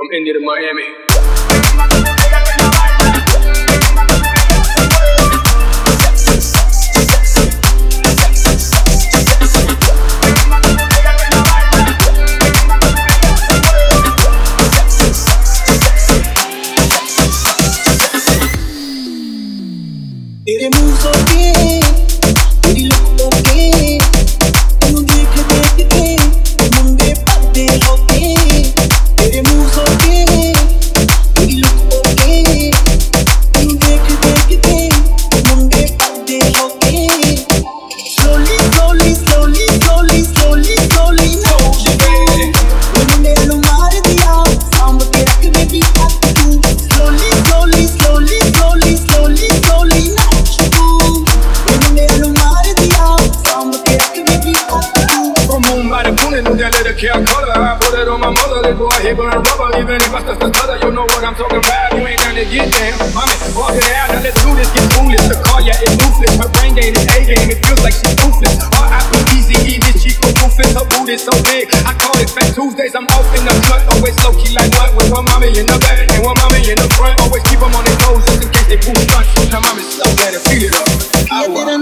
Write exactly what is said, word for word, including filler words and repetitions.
From India to Miami. तेरे मुंह सोके तेरी लुक ओके तू देख देख के मुंडे पत्ते होके तेरे मुंह सोके तेरी लुक ओके तू देख देख के मुंडे पत्ते होके slowly slowly slowly slowly slowly slowly मुंडे नु मार दिया सांभ के रख बेबी हाथ तू slowly slowly slowly slowly slowly slowly That little cat color, I put it on my mother. This boy hit burn rubber, even if I start to stutter. You know what I'm talking about. You ain't down to get down. Mommy, walk it out. Now let's do this. Get foolish. The car, yeah, it's ruthless. Her brain game is A game. It feels like she's ruthless. R I P E Z E, this Chico ruthless. Her booty so big. I call it Fat Tuesdays. I'm off in the cut. Always low key like what? With one mommy in the back and one mommy in the front. Always keep them on their toes just in case they push front. Now mommy's so bad to feel it up. I